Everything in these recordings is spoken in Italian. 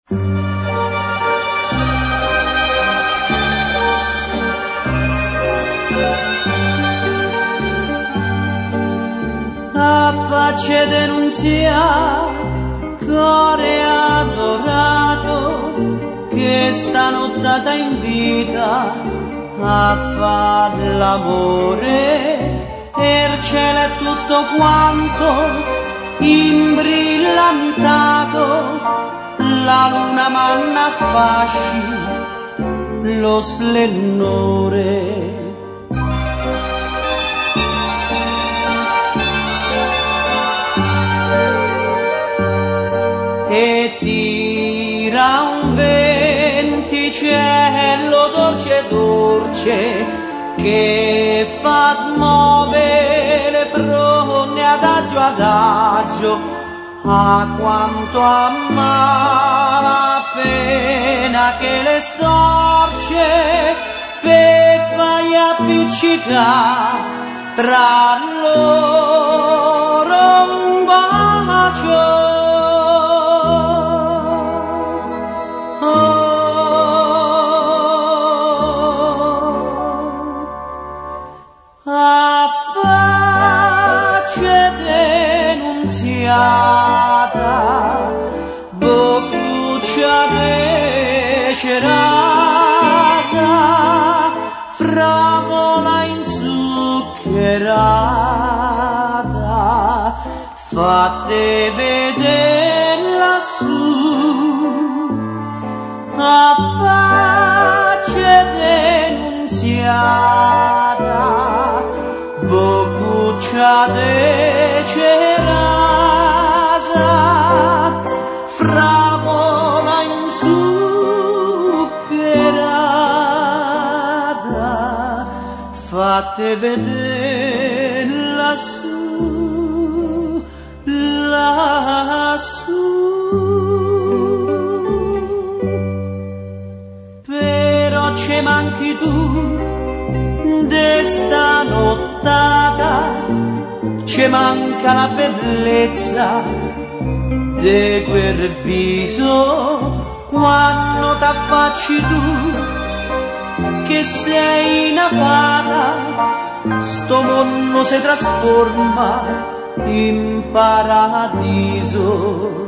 Faccia denunzia, core adorato, che stanottata invita a far l'amore, e il cielo è tutto quanto imbrillantato, la luna manna fasci lo splendore. E tira un venticello dolce dolce che fa smuovere le fronde adagio adagio, a quanto ammala pena che le storce per fargli appiccicare tra loro un bacio. A faccia denunziata, boccuccia decerata, fragola inzuccherata, fate vedere lassù. A faccia denunziata, boccuccia decerasa, fragola inzuccherata, fate vedere lassù, lassù. Però ci manchi tu d'esta nottata, ci manca la bellezza di quel viso quando t'affacci tu, che sei una fata, sto mondo si trasforma in paradiso.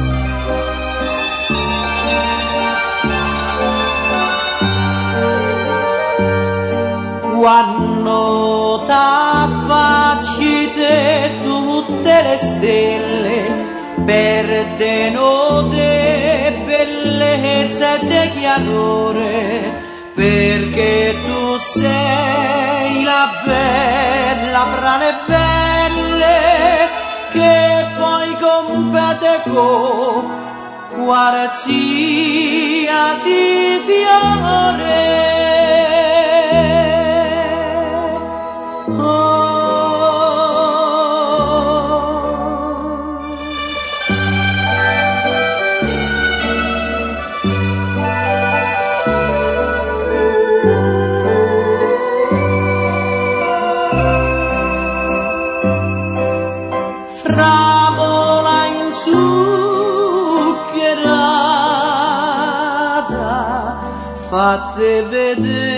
Quando t'affacci te tutte le stelle perdono de bellezza e de chiarore, perché tu sei la bella fra le belle che poi compete con qualsiasi fiore. Fragola inzuccherata, fate vedere